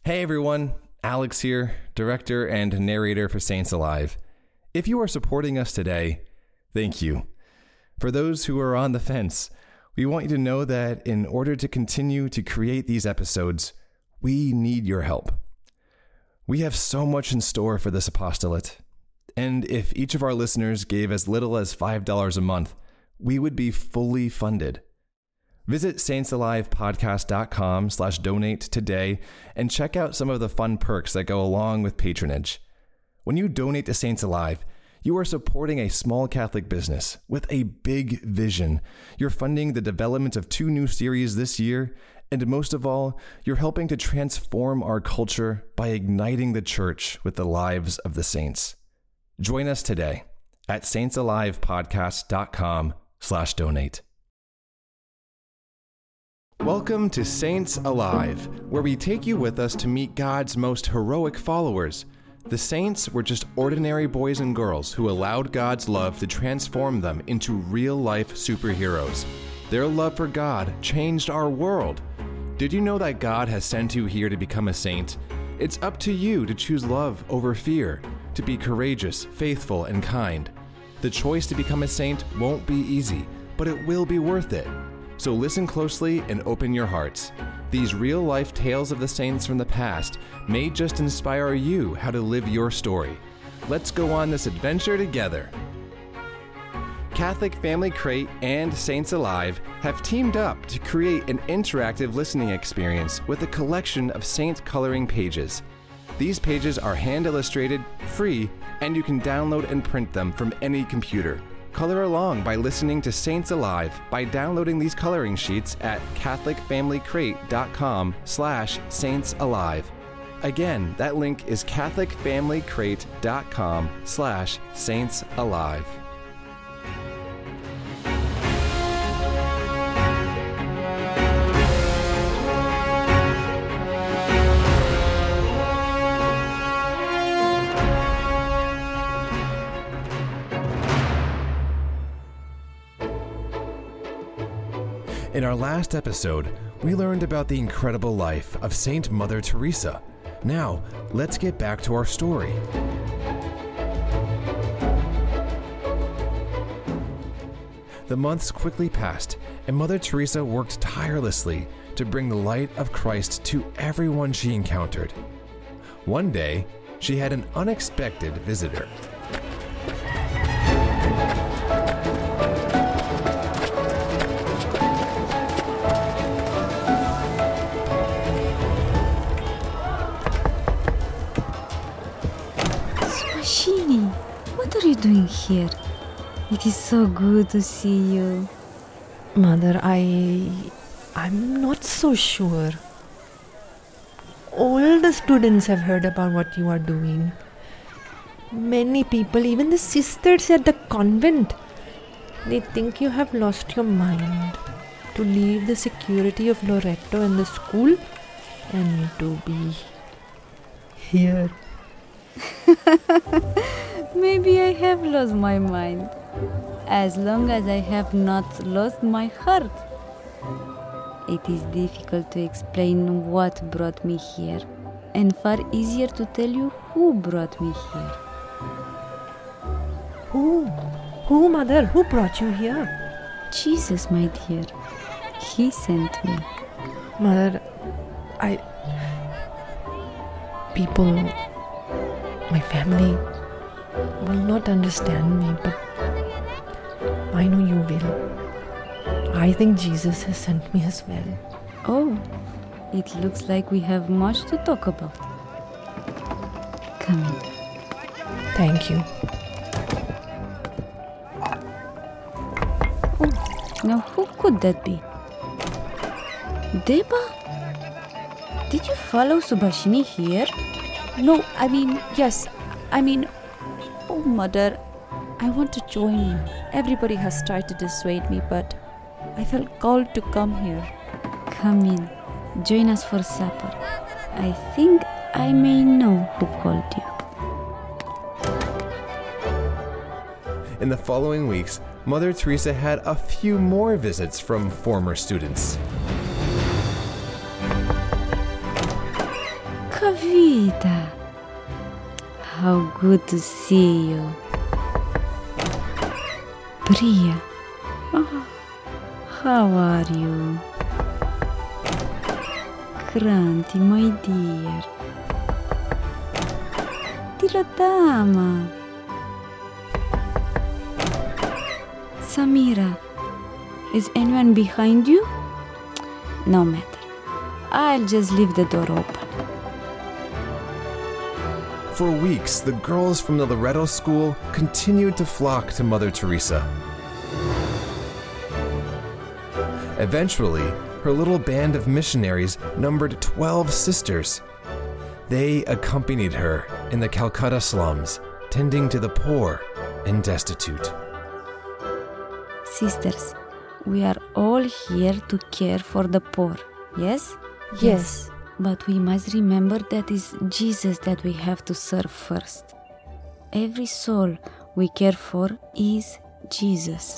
Hey everyone, Alex here, director and narrator for Saints Alive. If you are supporting us today, thank you. For those who are on the fence, we want you to know that in order to continue to create these episodes, we need your help. We have so much in store for this apostolate, and if each of our listeners gave as little as $5 a month, we would be fully funded. Visit saintsalivepodcast.com/donate today and check out some of the fun perks that go along with patronage. When you donate to Saints Alive, you are supporting a small Catholic business with a big vision. You're funding the development of 2 new series this year, and most of all, you're helping to transform our culture by igniting the church with the lives of the saints. Join us today at saintsalivepodcast.com/donate. Welcome to Saints Alive, where we take you with us to meet God's most heroic followers. The saints were just ordinary boys and girls who allowed God's love to transform them into real-life superheroes. Their love for God changed our world. Did you know that God has sent you here to become a saint? It's up to you to choose love over fear, to be courageous, faithful, and kind. The choice to become a saint won't be easy, but it will be worth it. So listen closely and open your hearts. These real-life tales of the saints from the past may just inspire you how to live your story. Let's go on this adventure together. Catholic Family Crate and Saints Alive have teamed up to create an interactive listening experience with a collection of saint coloring pages. These pages are hand-illustrated, free, and you can download and print them from any computer. Color along by listening to Saints Alive by downloading these coloring sheets at catholicfamilycrate.com/saintsalive. Again, that link is catholicfamilycrate.com/saintsalive. In our last episode, we learned about the incredible life of Saint Mother Teresa. Now, let's get back to our story. The months quickly passed, and Mother Teresa worked tirelessly to bring the light of Christ to everyone she encountered. One day, she had an unexpected visitor. What are you doing here? It is so good to see you. Mother, I'm not so sure. All the students have heard about what you are doing. Many people, even the sisters at the convent, they think you have lost your mind to leave the security of Loreto and the school and to be here. Maybe I have lost my mind, as long as I have not lost my heart. It is difficult to explain what brought me here, and far easier to tell you who brought me here. Who, Mother? Who brought you here? Jesus, my dear. He sent me. Mother, people, my family will not understand me, but I know you will. I think Jesus has sent me as well. Oh, it looks like we have much to talk about. Come in. Thank you. Oh, now who could that be? Deba? Did you follow Subhashini here? No, yes. Oh, Mother, I want to join you. Everybody has tried to dissuade me, but I felt called to come here. Come in. Join us for supper. I think I may know who called you. In the following weeks, Mother Teresa had a few more visits from former students. Kavita! How good to see you. Priya, how are you? Kranti, my dear. Tilotama. Samira, is anyone behind you? No matter. I'll just leave the door open. For weeks, the girls from the Loretto School continued to flock to Mother Teresa. Eventually, her little band of missionaries numbered 12 sisters. They accompanied her in the Calcutta slums, tending to the poor and destitute. Sisters, we are all here to care for the poor, yes? Yes. But we must remember that it's Jesus that we have to serve first. Every soul we care for is Jesus.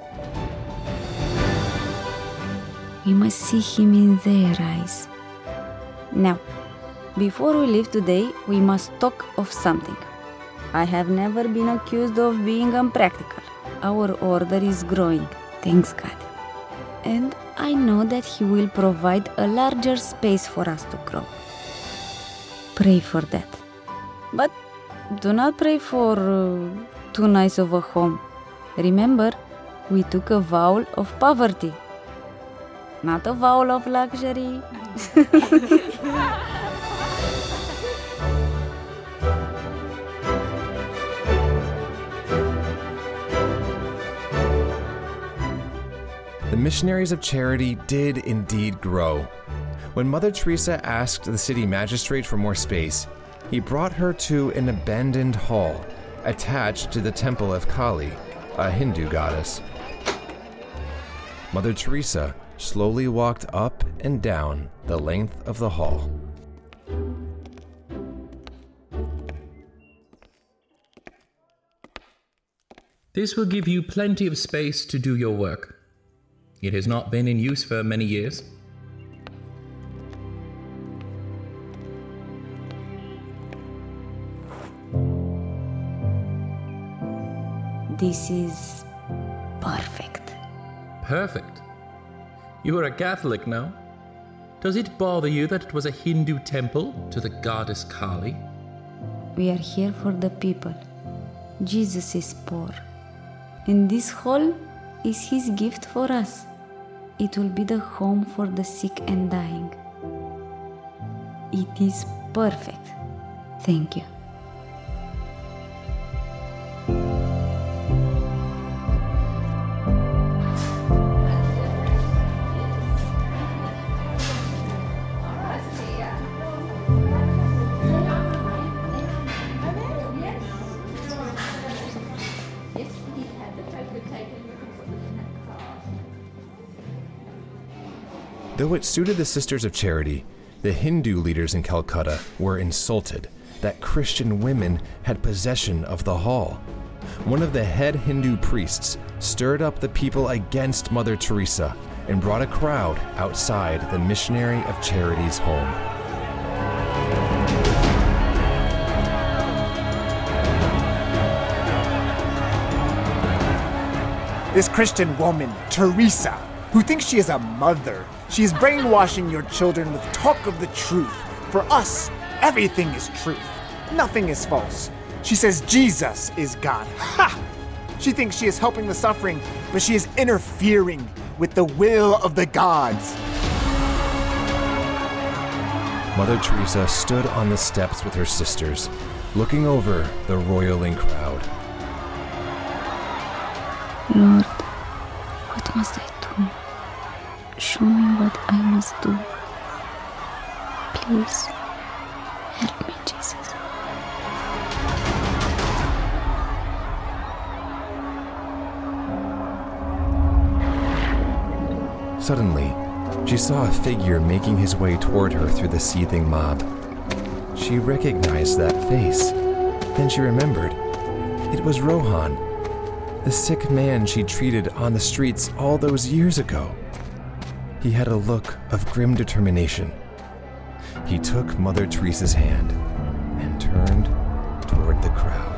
We must see Him in their eyes. Now, before we leave today, we must talk of something. I have never been accused of being unpractical. Our order is growing, thanks God. And I know that He will provide a larger space for us to grow. Pray for that. But do not pray for too nice of a home. Remember, we took a vow of poverty, not a vow of luxury. The missionaries of charity did indeed grow. When Mother Teresa asked the city magistrate for more space, he brought her to an abandoned hall attached to the temple of Kali, a Hindu goddess. Mother Teresa slowly walked up and down the length of the hall. This will give you plenty of space to do your work. It has not been in use for many years. This is perfect. Perfect. You are a Catholic now. Does it bother you that it was a Hindu temple to the goddess Kali? We are here for the people. Jesus is poor. And this hall is His gift for us. It will be the home for the sick and dying. It is perfect. Thank you. Though it suited the Sisters of Charity, the Hindu leaders in Calcutta were insulted that Christian women had possession of the hall. One of the head Hindu priests stirred up the people against Mother Teresa and brought a crowd outside the Missionary of Charity's home. This Christian woman, Teresa, who thinks she is a mother, she is brainwashing your children with talk of the truth. For us, everything is truth. Nothing is false. She says Jesus is God. Ha! She thinks she is helping the suffering, but she is interfering with the will of the gods. Mother Teresa stood on the steps with her sisters, looking over the roiling crowd. Lord, what must I do? Show me what I must do. Please, help me, Jesus. Suddenly, she saw a figure making his way toward her through the seething mob. She recognized that face. Then she remembered. It was Rohan, the sick man she treated on the streets all those years ago. He had a look of grim determination. he took Mother Teresa's hand and turned toward the crowd.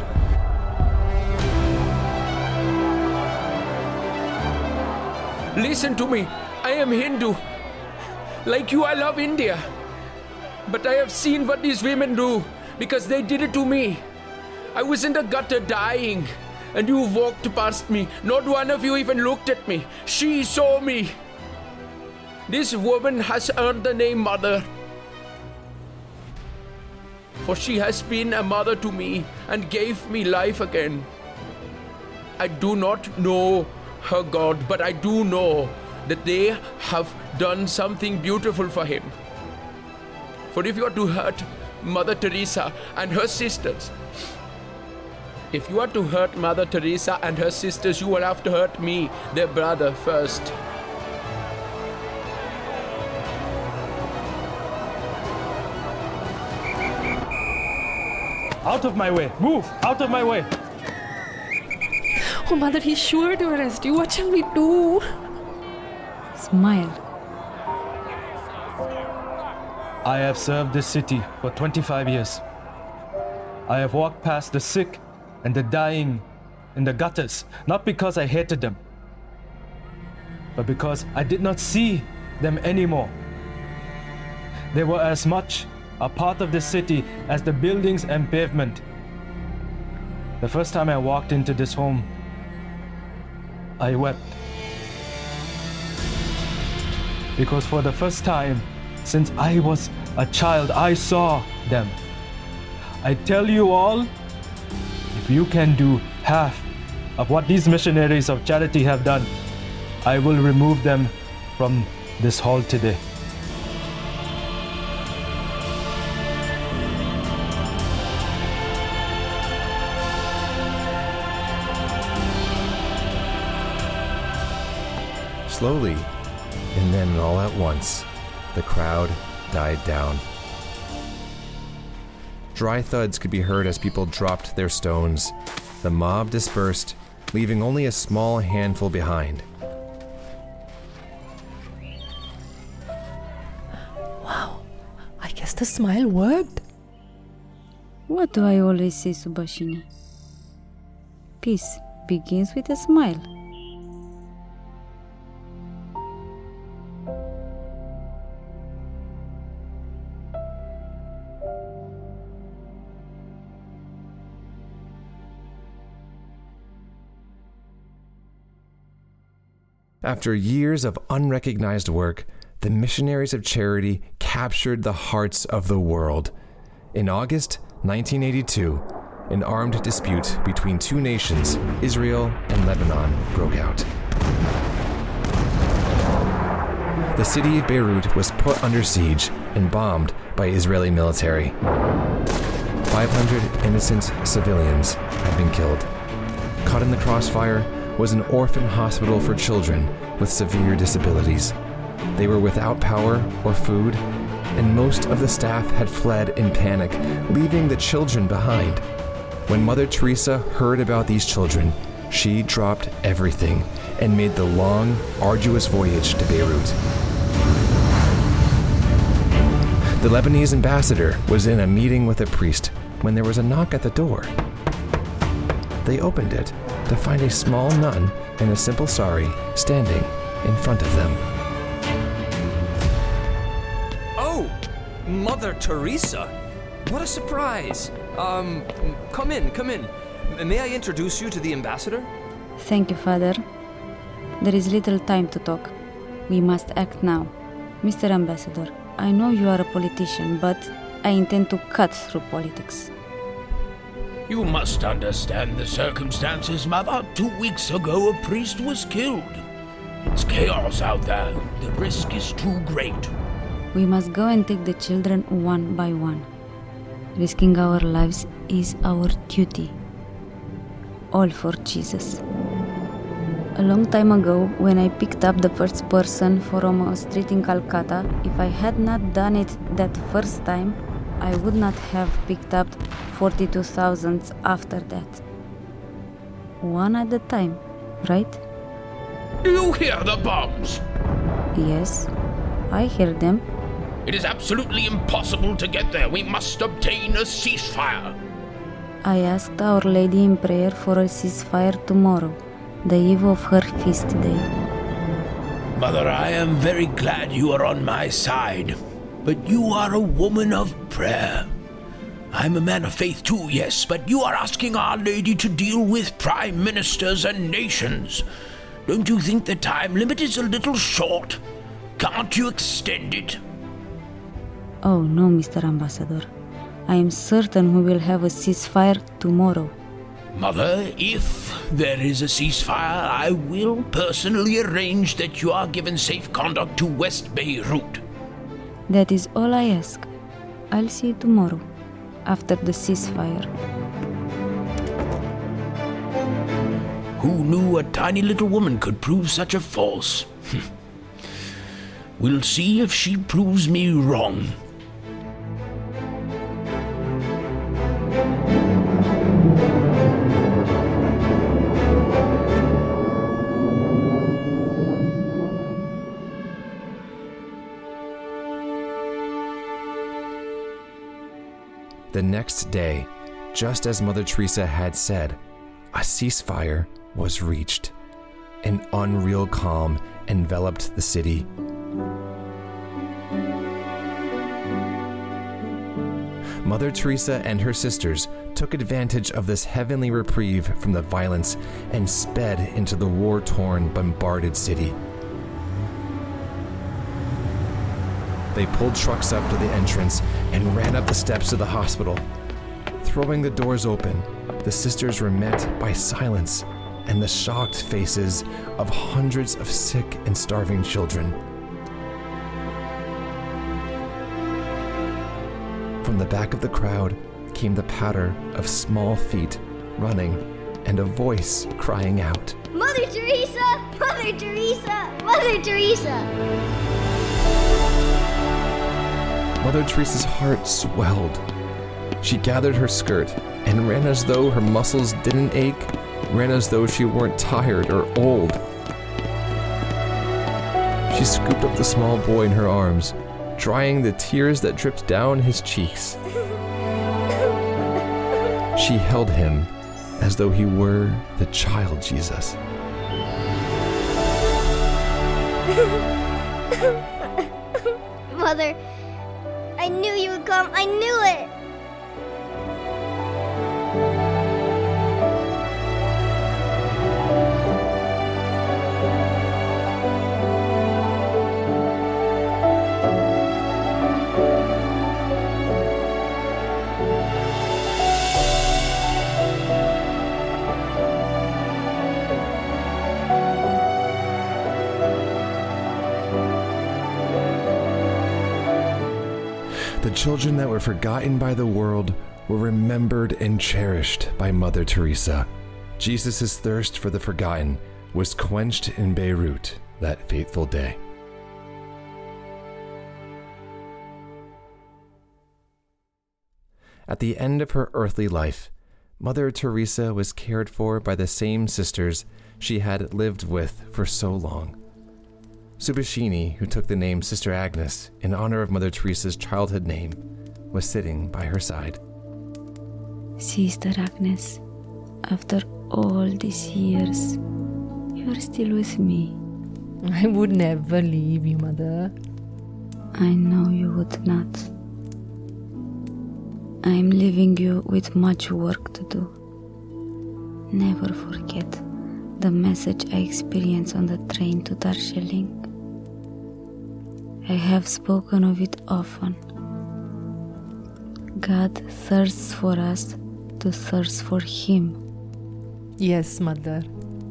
Listen to me. I am Hindu. Like you, I love India. But I have seen what these women do because they did it to me. I was in the gutter dying, and you walked past me. Not one of you even looked at me. She saw me. This woman has earned the name Mother. For she has been a mother to me and gave me life again. I do not know her God, but I do know that they have done something beautiful for him. For if you are to hurt Mother Teresa and her sisters, you will have to hurt me, their brother, first. Out of my way! Move! Out of my way! Oh, Mother, he's sure to arrest you. What shall we do? Smile. I have served this city for 25 years. I have walked past the sick and the dying in the gutters, not because I hated them, but because I did not see them anymore. They were as much a part of the city as the buildings and pavement. The first time I walked into this home, I wept. Because for the first time since I was a child, I saw them. I tell you all, if you can do half of what these missionaries of charity have done, I will remove them from this hall today. Slowly, and then all at once, the crowd died down. Dry thuds could be heard as people dropped their stones. The mob dispersed, leaving only a small handful behind. Wow, I guess the smile worked. What do I always say, Subhashini? Peace begins with a smile. After years of unrecognized work, the missionaries of charity captured the hearts of the world. In August 1982, an armed dispute between two nations, Israel and Lebanon, broke out. The city of Beirut was put under siege and bombed by Israeli military. 500 innocent civilians had been killed. Caught in the crossfire was an orphan hospital for children with severe disabilities. They were without power or food, and most of the staff had fled in panic, leaving the children behind. When Mother Teresa heard about these children, she dropped everything and made the long, arduous voyage to Beirut. The Lebanese ambassador was in a meeting with a priest when there was a knock at the door. They opened it to find a small nun in a simple sari standing in front of them. Oh, Mother Teresa! What a surprise! Come in. May I introduce you to the ambassador? Thank you, Father. There is little time to talk. We must act now. Mr. Ambassador, I know you are a politician, but I intend to cut through politics. You must understand the circumstances, Mother. 2 weeks ago, a priest was killed. It's chaos out there. The risk is too great. We must go and take the children one by one. Risking our lives is our duty. All for Jesus. A long time ago, when I picked up the first person from a street in Calcutta, if I had not done it that first time, I would not have picked up 42,000 after that. One at a time, right? Do you hear the bombs? Yes, I hear them. It is absolutely impossible to get there. We must obtain a ceasefire. I asked Our Lady in prayer for a ceasefire tomorrow, the eve of her feast day. Mother, I am very glad you are on my side, but you are a woman of prayer. I'm a man of faith too, yes, but you are asking Our Lady to deal with prime ministers and nations. Don't you think the time limit is a little short? Can't you extend it? Oh no, Mr. Ambassador. I am certain we will have a ceasefire tomorrow. Mother, if there is a ceasefire, I will personally arrange that you are given safe conduct to West Beirut. That is all I ask. I'll see you tomorrow, after the ceasefire. Who knew a tiny little woman could prove such a force? We'll see if she proves me wrong. The next day, just as Mother Teresa had said, a ceasefire was reached. An unreal calm enveloped the city. Mother Teresa and her sisters took advantage of this heavenly reprieve from the violence and sped into the war-torn, bombarded city. They pulled trucks up to the entrance and ran up the steps of the hospital. Throwing the doors open, the sisters were met by silence and the shocked faces of hundreds of sick and starving children. From the back of the crowd came the patter of small feet running and a voice crying out, "Mother Teresa! Mother Teresa! Mother Teresa!" Mother Teresa's heart swelled. She gathered her skirt and ran as though her muscles didn't ache, ran as though she weren't tired or old. She scooped up the small boy in her arms, drying the tears that dripped down his cheeks. She held him as though he were the child Jesus. Mother, I knew you would come. I knew it. The children that were forgotten by the world were remembered and cherished by Mother Teresa. Jesus' thirst for the forgotten was quenched in Beirut that fateful day. At the end of her earthly life, Mother Teresa was cared for by the same sisters she had lived with for so long. Subashini, who took the name Sister Agnes in honor of Mother Teresa's childhood name, was sitting by her side. Sister Agnes, after all these years, you are still with me. I would never leave you, Mother. I know you would not. I am leaving you with much work to do. Never forget the message I experienced on the train to Darjeeling. I have spoken of it often. God thirsts for us to thirst for Him. Yes, Mother.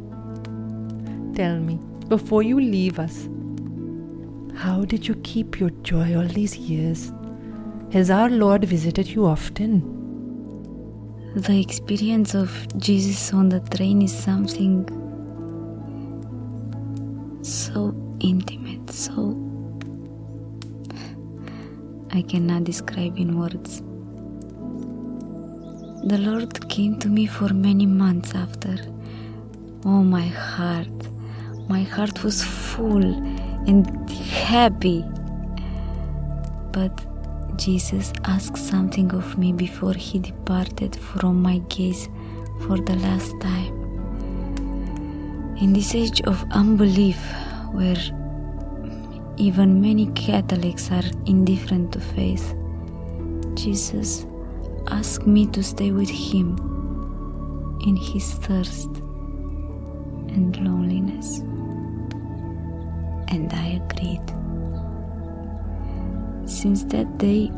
Tell me, before you leave us, how did you keep your joy all these years? Has our Lord visited you often? The experience of Jesus on the train is something so intimate, so I cannot describe in words. The Lord came to me for many months after. Oh, my heart was full and happy. But Jesus asked something of me before he departed from my gaze for the last time. In this age of unbelief, where even many Catholics are indifferent to faith, Jesus asked me to stay with him in his thirst and loneliness. And I agreed. Since that day,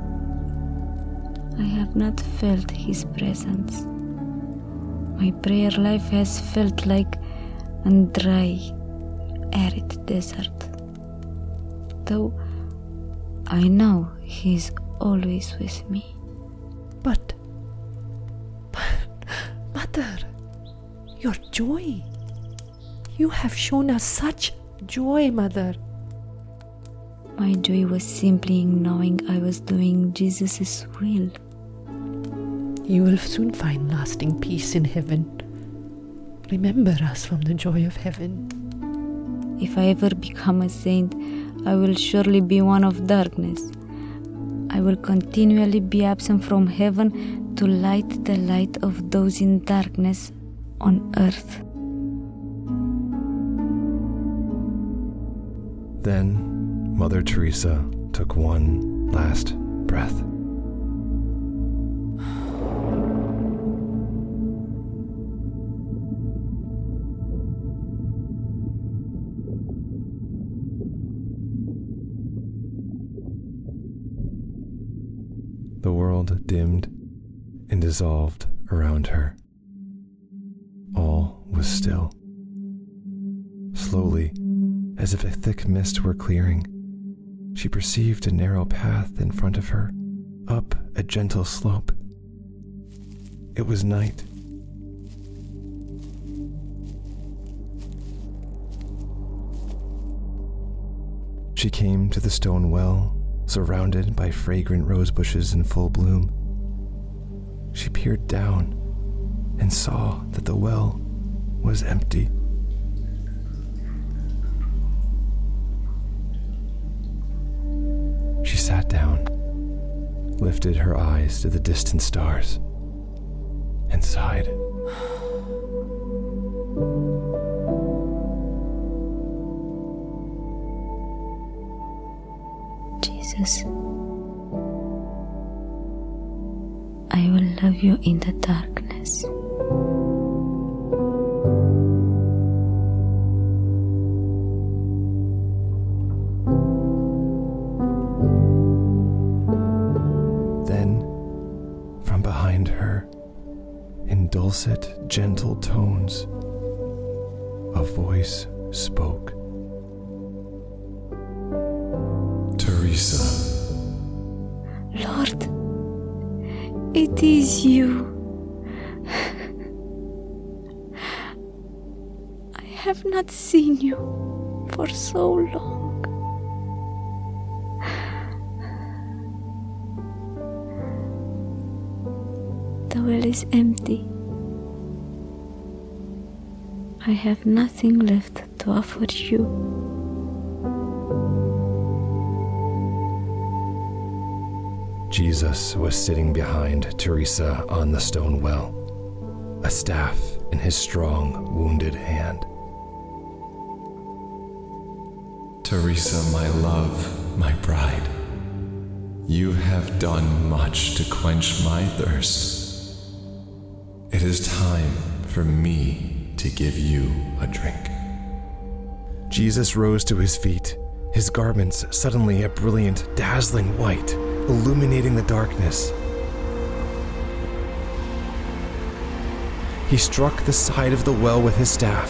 I have not felt his presence. My prayer life has felt like a dry, arid desert. Though I know he is always with me. But Mother, your joy. You have shown us such joy, Mother. My joy was simply in knowing I was doing Jesus' will. You will soon find lasting peace in heaven. Remember us from the joy of heaven. If I ever become a saint, I will surely be one of darkness. I will continually be absent from heaven to light the light of those in darkness on earth. Then Mother Teresa took one last breath. The world dimmed and dissolved around her. All was still. Slowly, as if a thick mist were clearing, she perceived a narrow path in front of her, up a gentle slope. It was night. She came to the stone well, surrounded by fragrant rose bushes in full bloom. She peered down and saw that the well was empty. She sat down, lifted her eyes to the distant stars, and sighed. Jesus, I will love you in the darkness. Then, from behind her, in dulcet, gentle tones, a voice spoke. Teresa. Lord, it is you. I have not seen you for so long. The well is empty. I have nothing left to offer you. Jesus was sitting behind Teresa on the stone well, a staff in his strong, wounded hand. Teresa, my love, my bride, you have done much to quench my thirst. It is time for me to give you a drink. Jesus rose to his feet, his garments suddenly a brilliant, dazzling white, illuminating the darkness. He struck the side of the well with his staff.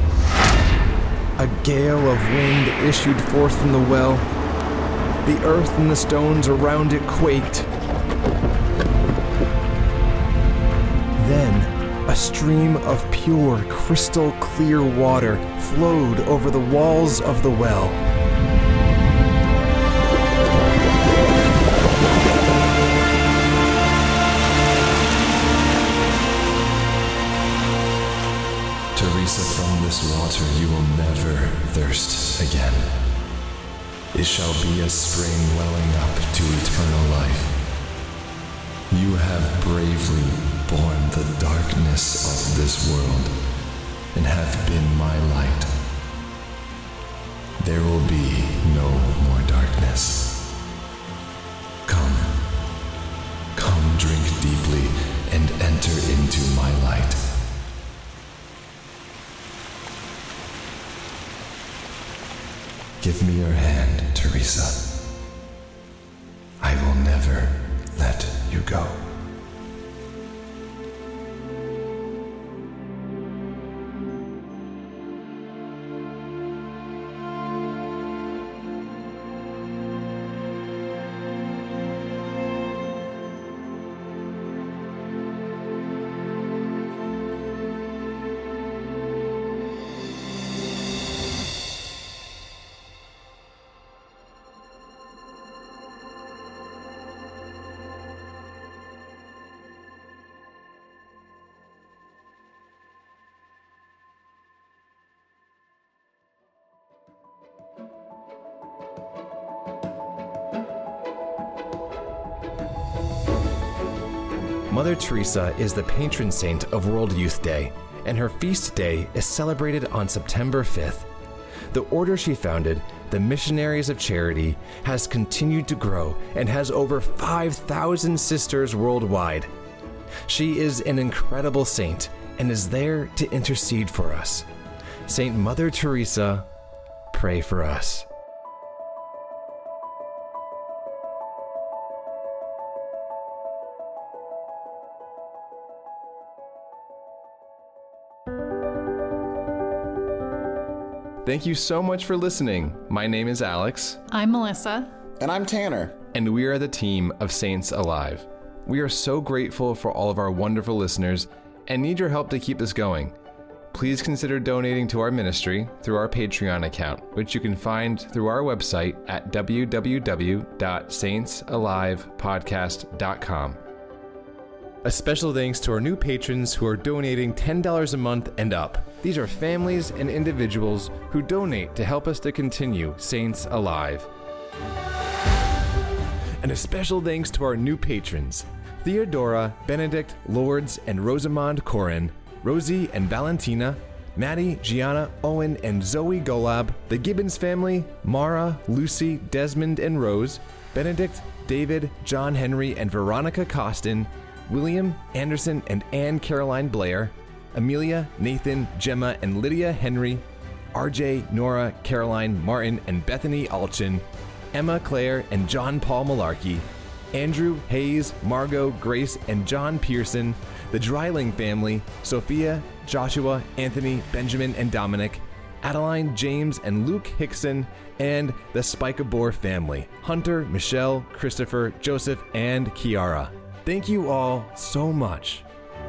A gale of wind issued forth from the well. The earth and the stones around it quaked. Then, a stream of pure, crystal clear water flowed over the walls of the well. Teresa, from this water you will never thirst again. it shall be a spring welling up to eternal life. You have bravely borne the darkness of this world and have been my light. There will be no more darkness. Come, drink deeply and enter into my light. Give me your hand, Teresa. I will never let you go. Mother Teresa is the patron saint of World Youth Day, and her feast day is celebrated on September 5th. The order she founded, the Missionaries of Charity, has continued to grow and has over 5,000 sisters worldwide. She is an incredible saint and is there to intercede for us. Saint Mother Teresa, pray for us. Thank you so much for listening. My name is Alex. I'm Melissa. And I'm Tanner. And we are the team of Saints Alive. We are so grateful for all of our wonderful listeners and need your help to keep this going. Please consider donating to our ministry through our Patreon account, which you can find through our website at www.saintsalivepodcast.com. A special thanks to our new patrons who are donating $10 a month and up. These are families and individuals who donate to help us to continue Saints Alive. And a special thanks to our new patrons, Theodora, Benedict, Lourdes, and Rosamond Corin, Rosie and Valentina, Maddie, Gianna, Owen, and Zoe Golab, the Gibbons family, Mara, Lucy, Desmond, and Rose, Benedict, David, John Henry, and Veronica Costin, William, Anderson, and Anne Caroline Blair, Amelia, Nathan, Gemma, and Lydia Henry, RJ, Nora, Caroline, Martin, and Bethany Alchin, Emma, Claire, and John Paul Malarkey, Andrew, Hayes, Margot, Grace, and John Pearson, the Dreiling family, Sophia, Joshua, Anthony, Benjamin, and Dominic, Adeline, James, and Luke Hickson, and the Spikabor family, Hunter, Michelle, Christopher, Joseph, and Kiara. Thank you all so much.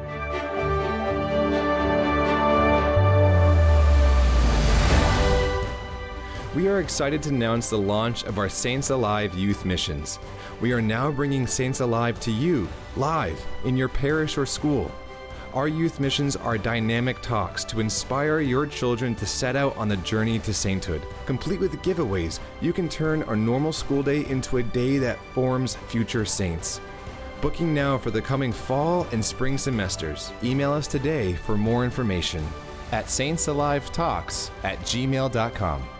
We are excited to announce the launch of our Saints Alive Youth Missions. We are now bringing Saints Alive to you, live, in your parish or school. Our youth missions are dynamic talks to inspire your children to set out on the journey to sainthood. Complete with giveaways, you can turn a normal school day into a day that forms future saints. Booking now for the coming fall and spring semesters. Email us today for more information at saintsalivetalks@gmail.com.